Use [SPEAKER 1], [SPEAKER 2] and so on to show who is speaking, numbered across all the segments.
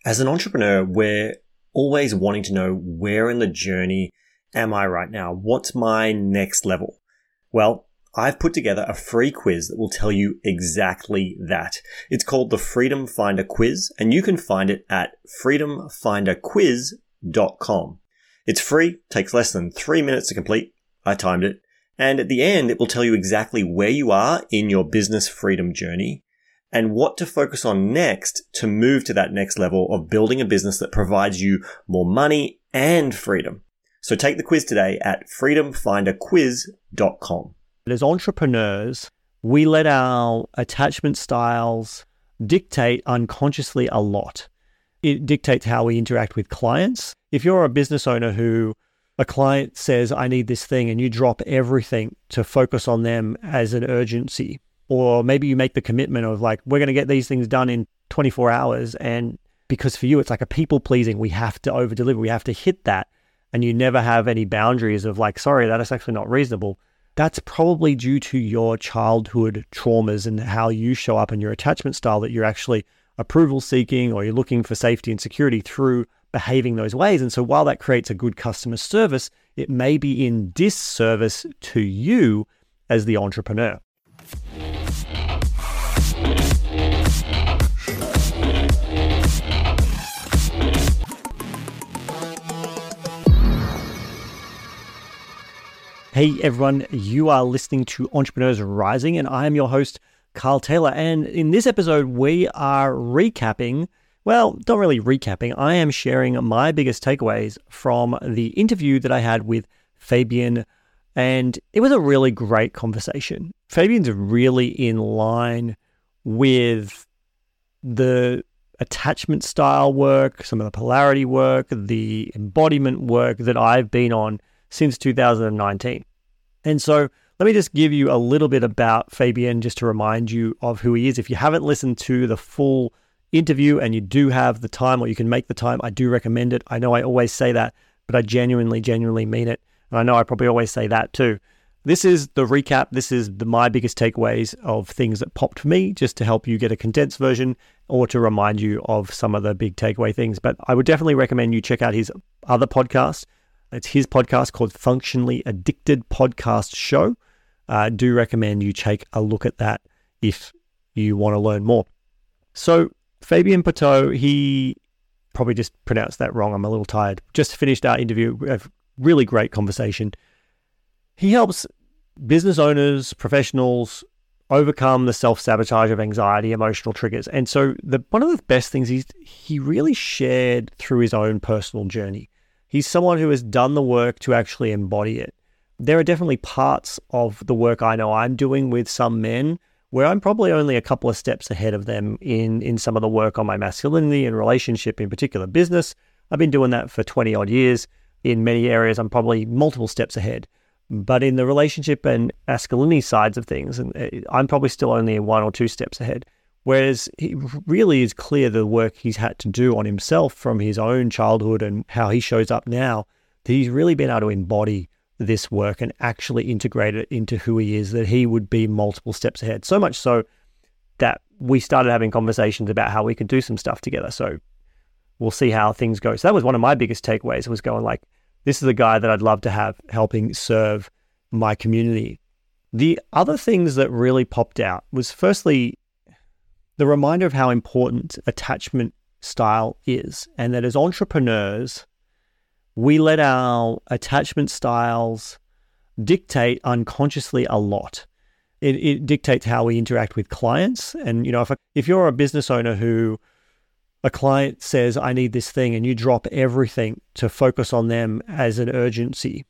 [SPEAKER 1] As an entrepreneur, we're always wanting to know, where in the journey am I right now? What's my next level? Well, I've put together a free quiz that will tell you exactly that. It's called the Freedom Finder Quiz, and you can find it at freedomfinderquiz.com. It's free, takes less than 3 minutes to complete. I timed it. And at the end, it will tell you exactly where you are in your business freedom journey and what to focus on next to move to that next level of building a business that provides you more money and freedom. So take the quiz today at freedomfinderquiz.com.
[SPEAKER 2] As entrepreneurs, we let our attachment styles dictate unconsciously a lot. It dictates how we interact with clients. If you're a business owner who a client says, I need this thing, and you drop everything to focus on them as an urgency, or maybe you make the commitment of like, we're going to get these things done in 24 hours. And because for you, it's like a people pleasing, we have to over deliver, we have to hit that. And you never have any boundaries of like, sorry, that is actually not reasonable. That's probably due to your childhood traumas and how you show up in your attachment style, that you're actually approval seeking or you're looking for safety and security through behaving those ways. And so while that creates a good customer service, it may be in disservice to you as the entrepreneur. Hey everyone, you are listening to Entrepreneurs Rising, and I am your host, Carl Taylor. And in this episode, we are recapping, well, not really recapping, I am sharing my biggest takeaways from the interview that I had with Fabian, and it was a really great conversation. Fabian's really in line with the attachment style work, some of the polarity work, the embodiment work that I've been on since 2019. And so let me just give you a little bit about Fabian, just to remind you of who he is. If you haven't listened to the full interview and you do have the time, or you can make the time, I do recommend it. I know I always say that, but I genuinely mean it. And I know I probably always say that too. This is the recap. This is my biggest takeaways of things that popped for me, just to help you get a condensed version or to remind you of some of the big takeaway things. But I would definitely recommend you check out his other podcast. It's his podcast called Functionally Addicted Podcast Show. Do recommend you take a look at that if you want to learn more. So Fabian Pateau, he probably just pronounced that wrong. I'm a little tired. Just finished our interview. A really great conversation. He helps business owners, professionals overcome the self-sabotage of anxiety, emotional triggers. And so one of the best things he really shared through his own personal journey. He's someone who has done the work to actually embody it. There are definitely parts of the work I know I'm doing with some men where I'm probably only a couple of steps ahead of them in some of the work on my masculinity and relationship, in particular business. I've been doing that for 20 odd years. In many areas, I'm probably multiple steps ahead. But in the relationship and masculinity sides of things, I'm probably still only 1 or 2 steps ahead. Whereas he really is clear the work he's had to do on himself from his own childhood and how he shows up now, that he's really been able to embody this work and actually integrate it into who he is, that he would be multiple steps ahead. So much so that we started having conversations about how we could do some stuff together. So we'll see how things go. So that was one of my biggest takeaways, was going like, this is a guy that I'd love to have helping serve my community. The other things that really popped out was, firstly, the reminder of how important attachment style is, and that as entrepreneurs, we let our attachment styles dictate unconsciously a lot. It dictates how we interact with clients. And, if you're a business owner who a client says, I need this thing, and you drop everything to focus on them as an urgency,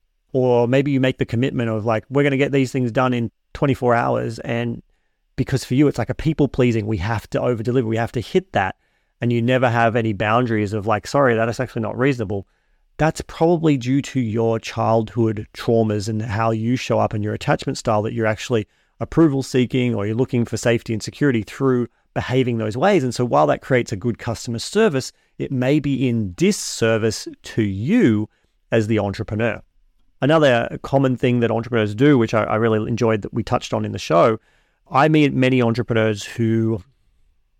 [SPEAKER 2] or maybe you make the commitment of like, we're going to get these things done in 24 hours. And because for you, it's like a people pleasing, we have to over deliver, we have to hit that. And you never have any boundaries of like, sorry, that is actually not reasonable. That's probably due to your childhood traumas and how you show up in your attachment style, that you're actually approval seeking or you're looking for safety and security through behaving those ways. And so while that creates a good customer service, it may be in disservice to you as the entrepreneur. Another common thing that entrepreneurs do, which I really enjoyed that we touched on in the show, I meet many entrepreneurs who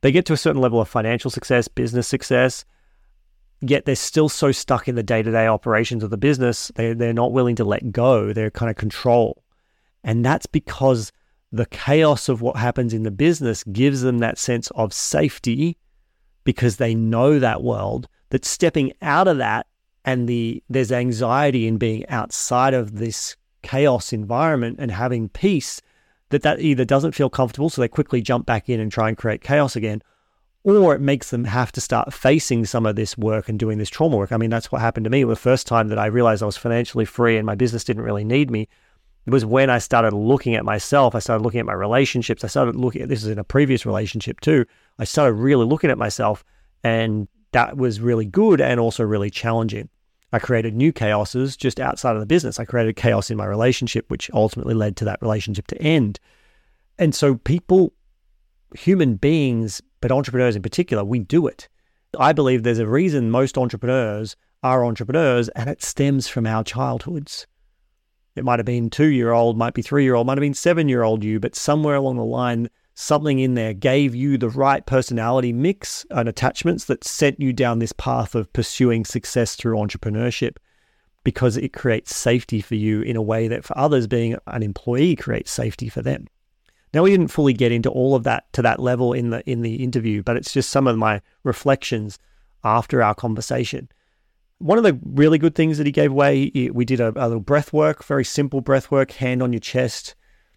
[SPEAKER 2] They get to a certain level of financial success, business success, yet they're still so stuck in the day-to-day operations of the business, they're not willing to let go. They're kind of control. And that's because the chaos of what happens in the business gives them that sense of safety, because they know that world, that stepping out of that and there's anxiety in being outside of this chaos environment and having peace, that either doesn't feel comfortable, so they quickly jump back in and try and create chaos again, or it makes them have to start facing some of this work and doing this trauma work. I mean, that's what happened to me. The first time that I realized I was financially free and my business didn't really need me, it was when I started looking at myself. I started looking at my relationships. I started looking at, this is in a previous relationship too, I started really looking at myself, and that was really good and also really challenging. I created new chaoses just outside of the business. I created chaos in my relationship, which ultimately led to that relationship to end. And so people, human beings, but entrepreneurs in particular, we do it. I believe there's a reason most entrepreneurs are entrepreneurs, and it stems from our childhoods. It might have been 2-year-old, might be 3-year-old, might have been 7-year-old you, but somewhere along the line, something in there gave you the right personality mix and attachments that sent you down this path of pursuing success through entrepreneurship, because it creates safety for you in a way that for others, being an employee, creates safety for them. Now, we didn't fully get into all of that to that level in the interview, but it's just some of my reflections after our conversation. One of the really good things that he gave away, we did a little breath work, very simple breath work, hand on your chest,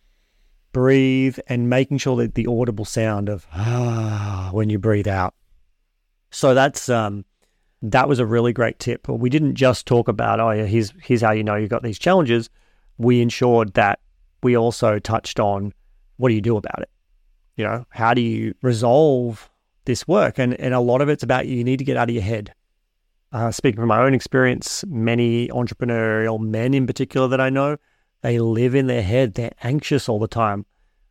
[SPEAKER 2] breathe, and making sure that the audible sound of when you breathe out. So that was a really great tip. We didn't just talk about, here's how you know you've got these challenges. We ensured that we also touched on, what do you do about it? You know, how do you resolve this work? And a lot of it's about, you need to get out of your head. Speaking from my own experience, many entrepreneurial men in particular that I know, they live in their head. They're anxious all the time.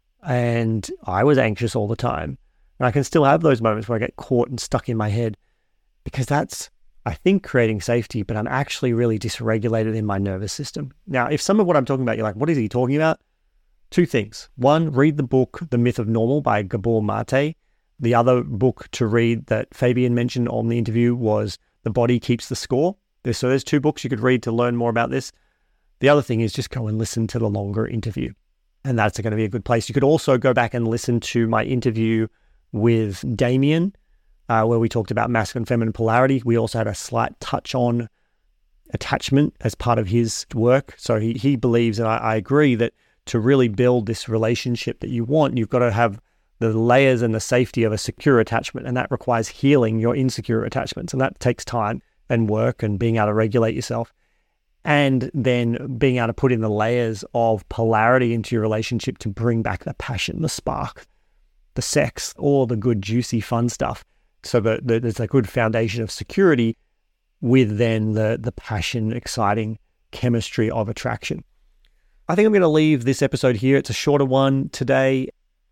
[SPEAKER 2] And I was anxious all the time. And I can still have those moments where I get caught and stuck in my head, because that's, I think, creating safety, but I'm actually really dysregulated in my nervous system. Now, if some of what I'm talking about, you're like, what is he talking about? 2 things. One, read the book, The Myth of Normal by Gabor Mate. The other book to read that Fabian mentioned on the interview was The Body Keeps the Score. So there's 2 books you could read to learn more about this. The other thing is just go and listen to the longer interview. And that's going to be a good place. You could also go back and listen to my interview with Damien, where we talked about masculine and feminine polarity. We also had a slight touch on attachment as part of his work. So he believes, and I agree, that to really build this relationship that you want, you've got to have the layers and the safety of a secure attachment. And that requires healing your insecure attachments. And that takes time and work and being able to regulate yourself. And then being able to put in the layers of polarity into your relationship to bring back the passion, the spark, the sex, all the good, juicy, fun stuff. So that there's a good foundation of security with then the passion, exciting chemistry of attraction. I think I'm going to leave this episode here. It's a shorter one today.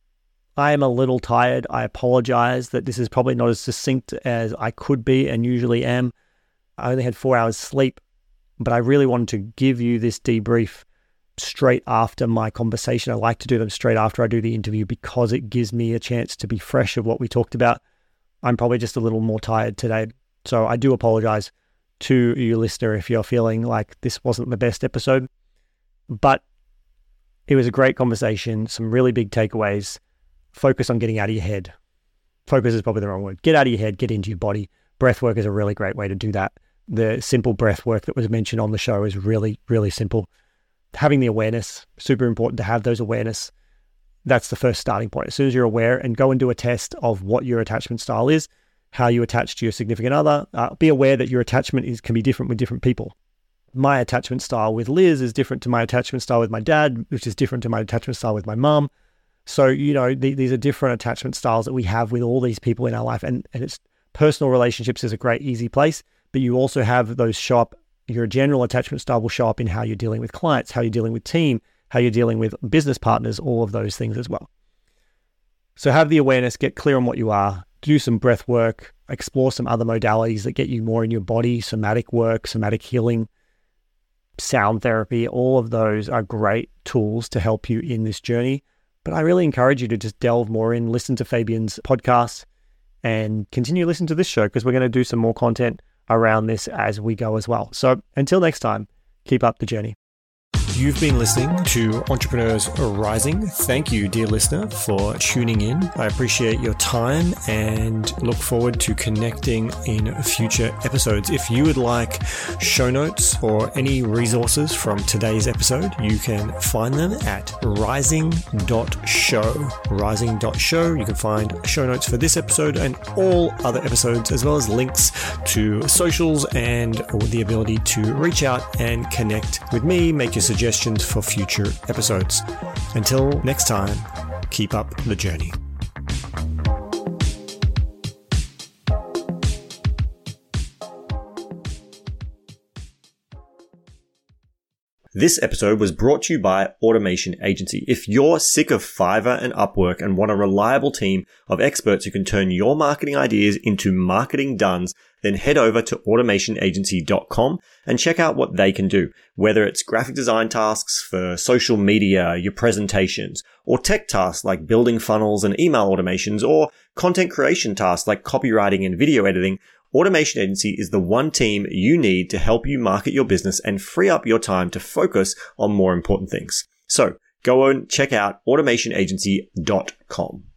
[SPEAKER 2] I am a little tired. I apologize that this is probably not as succinct as I could be and usually am. I only had 4 hours sleep, but I really wanted to give you this debrief straight after my conversation. I like to do them straight after I do the interview because it gives me a chance to be fresh of what we talked about. I'm probably just a little more tired today. So I do apologize to you, listener, if you're feeling like this wasn't the best episode. But it was a great conversation, some really big takeaways. Focus on getting out of your head. Focus is probably the wrong word. Get out of your head, get into your body. Breath work is a really great way to do that. The simple breath work that was mentioned on the show is really, really simple. Having the awareness, super important to have those awareness. That's the first starting point. As soon as you're aware, and go and do a test of what your attachment style is, how you attach to your significant other. Be aware that your attachment can be different with different people. My attachment style with Liz is different to my attachment style with my dad, which is different to my attachment style with my mom. So, you know, these are different attachment styles that we have with all these people in our life. And it's personal relationships is a great, easy place, but you also have those show up. Your general attachment style will show up in how you're dealing with clients, how you're dealing with team, how you're dealing with business partners, all of those things as well. So have the awareness, get clear on what you are, do some breath work, explore some other modalities that get you more in your body, somatic work, somatic healing, sound therapy. All of those are great tools to help you in this journey. But I really encourage you to just delve more in, listen to Fabian's podcast, and continue listening to this show because we're going to do some more content around this as we go as well. So until next time, keep up the journey. You've been listening to Entrepreneurs Rising. Thank you, dear listener, for tuning in. I appreciate your time and look forward to connecting in future episodes. If you would like show notes or any resources from today's episode, you can find them at rising.show. Rising.show. You can find show notes for this episode and all other episodes, as well as links to socials and the ability to reach out and connect with me, make your suggestions for future episodes. Until next time, keep up the journey.
[SPEAKER 1] This episode was brought to you by Automation Agency. If you're sick of Fiverr and Upwork and want a reliable team of experts who can turn your marketing ideas into marketing duns, then head over to automationagency.com and check out what they can do. Whether it's graphic design tasks for social media, your presentations, or tech tasks like building funnels and email automations, or content creation tasks like copywriting and video editing, Automation Agency is the one team you need to help you market your business and free up your time to focus on more important things. So go and check out automationagency.com.